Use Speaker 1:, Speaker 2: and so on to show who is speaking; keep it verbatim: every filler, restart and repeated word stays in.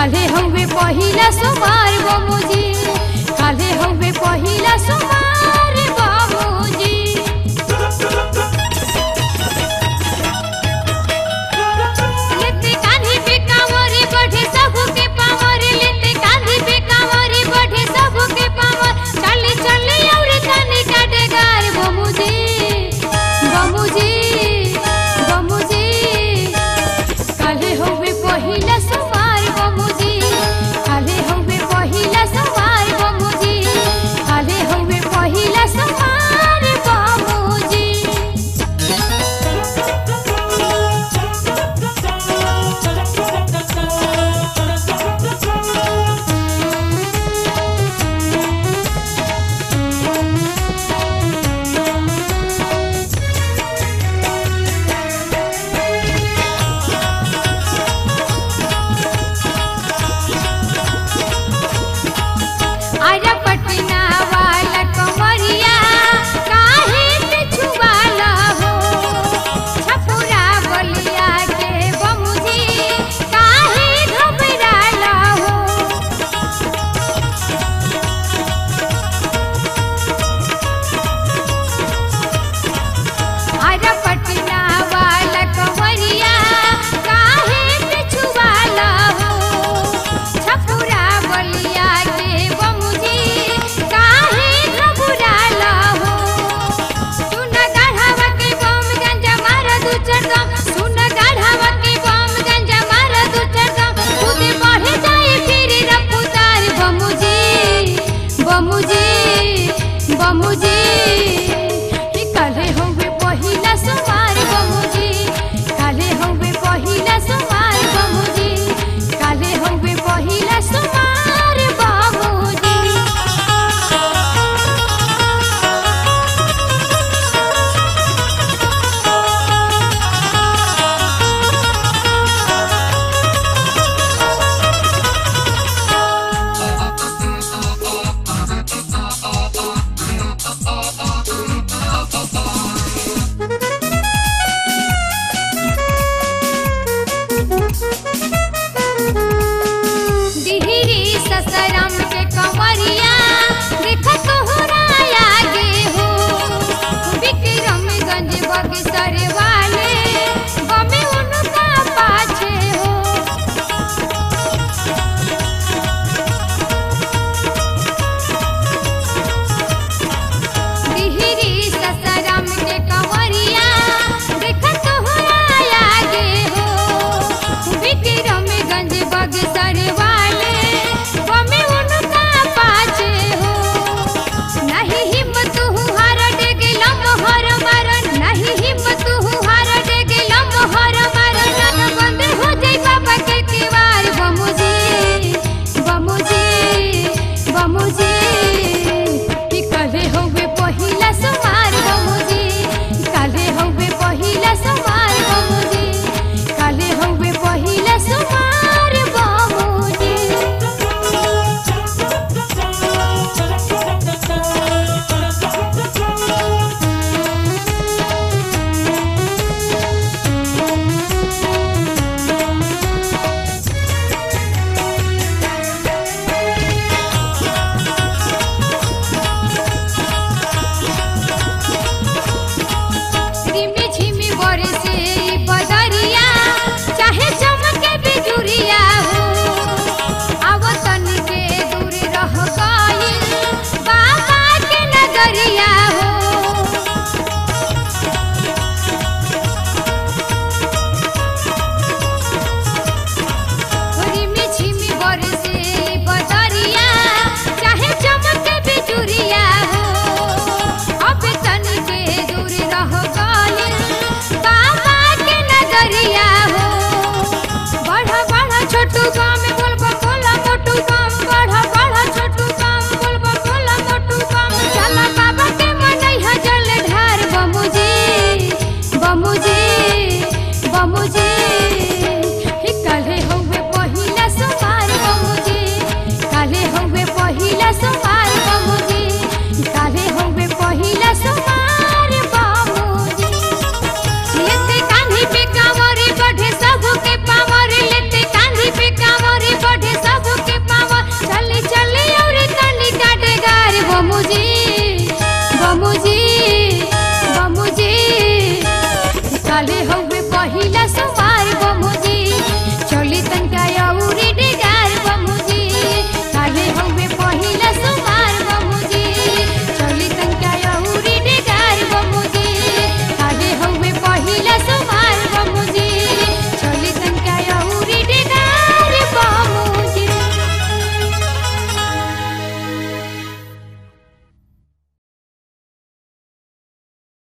Speaker 1: काले हवे पहिला सोमवार बाबूजी काले हवे पहिला सोमवार बाबूजी लेते कान्ही पे कांवरे बढ़े सबके पावर लेते कान्ही पे कांवरे बढ़े सबके पावर चले चले और तने काटेगार बाबूजी बाबूजी बाबूजी काले हवे पहिला सोमवार बाबूजी काले हवे पहिला सोमवार बाबूजी काले हवे पहिला सोमवार बाबूजी आजा पटना वाला कमरिया काहे पे छुवाला हो छपुरा बलिया के बाबूजी काहे घबराला हो आजा पटना वाला कमरिया काहे पे छुवाला हो छपुरा बलिया के बाबूजी काहे घबराला हो सुन गाढ़ावा के बम गंजा मार दू चरदम सुन गाढ़ावा के बम गंजा मार दू चरदम खुद बढ़े जाए फिर रफ्तार बाबूजी बाबूजी बाबूजी कि काले हवे पहिला सोमवार बाबूजी काले हवे पहिला सोमवार बाबूजी काले हवे पहिला सोमवार बाबूजी डिहरी ससरम